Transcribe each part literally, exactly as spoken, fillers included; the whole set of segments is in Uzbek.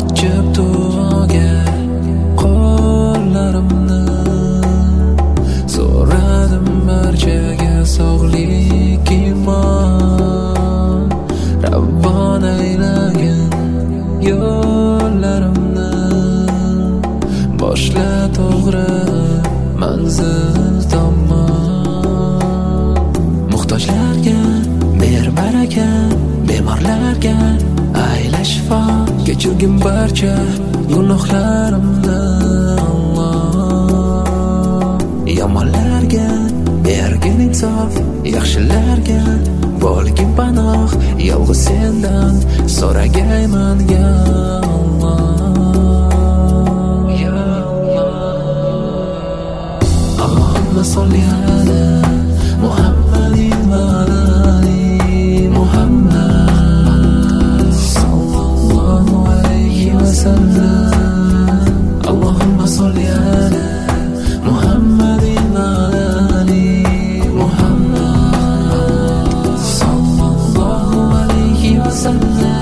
Ochib duoga qo'llarimni so'radim barchaga sog'lik iymon. Rabbon aylagin yo'llarimni, boshla to'g'ri manzil tomon. Muhtojlarga ber baraka, bemorlarga ayla shifo. Kechirgin barcha gunohlarimni Alloh. Yomonlarga bergin insof, yaxshilarga bo'lgin panoh. Yolg'iz sendan so'ragayman ya Alloh, ya Alloh. Allahumma solli ala Muhammadin va ala ali Muhammad sallallohu alayhi wa sallam. Allahumma solli ala Muhammadin wa ala ali Muhammad sallallahu alayhi wa sallam.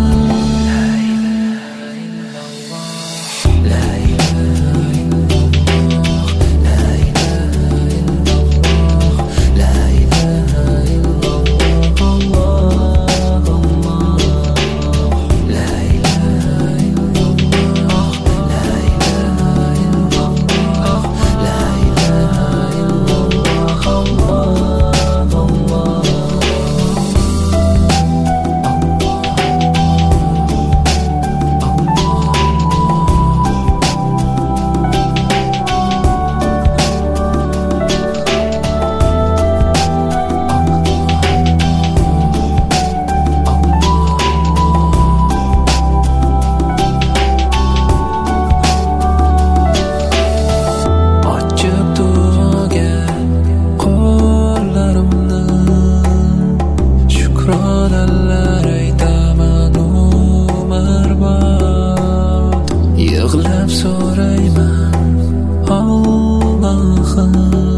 Yig'lab so'rayman Allohim,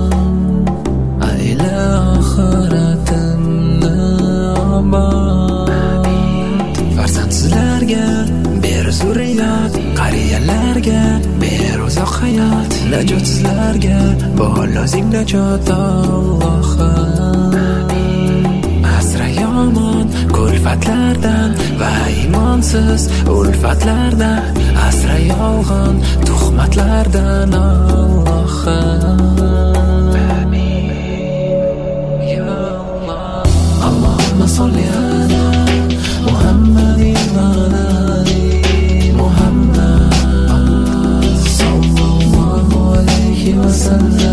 ayla oxiratimni obod. Farzandsizlarga ber zurriyat, qariyalarga ber uzoq hayot. Najotsizlarga bo'l o'zing najot Allohim. Asra yomon kulfatlardan va imonsiz ulfatlardan, asra yolg'on tuhmatlardan Allohim. Ya Alloh. Allahumma solli ala Muhammadin va ala ali Muhammad sallallohu alayhi wa sallam.